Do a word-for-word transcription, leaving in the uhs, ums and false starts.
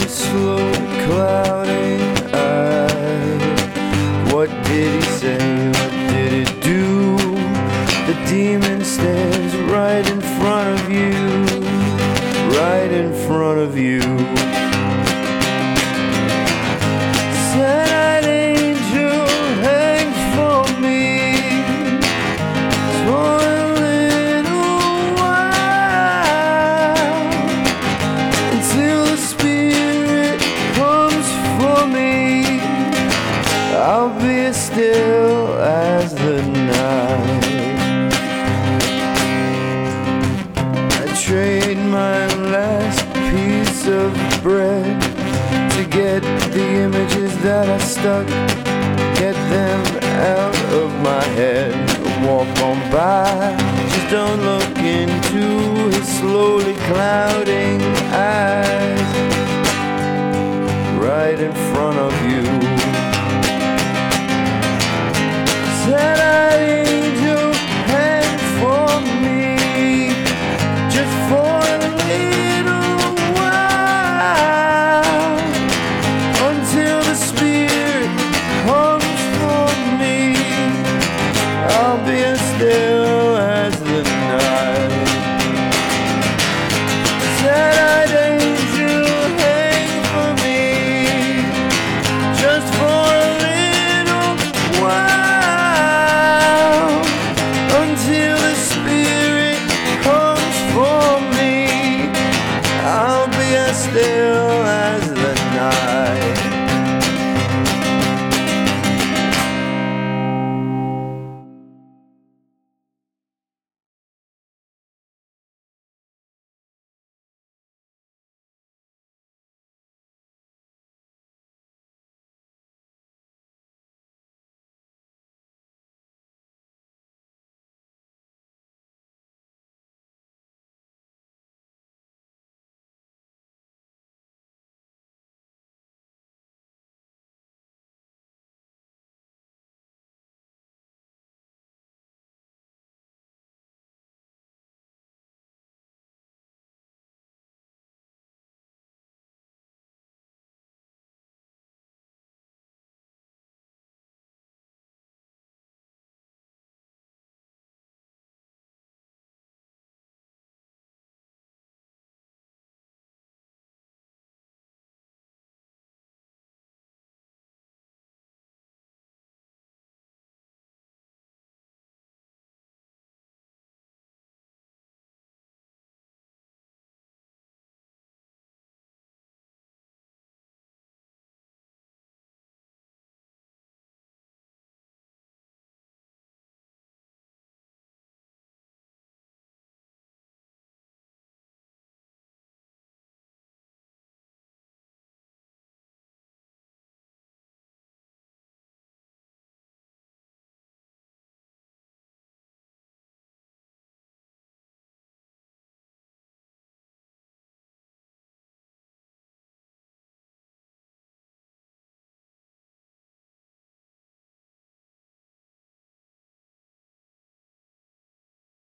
his slowly clouding eyes. What did he say? What did it do? The demon stands right in front of you, right in front of you. Sad-eyed angel, hang for me for a little while, until the Spirit comes for me. I'll be as still as the night. I trade my last piece of bread to get the images that I stuck, get them out of my head. Walk on by, just don't look into his slowly clouding eyes.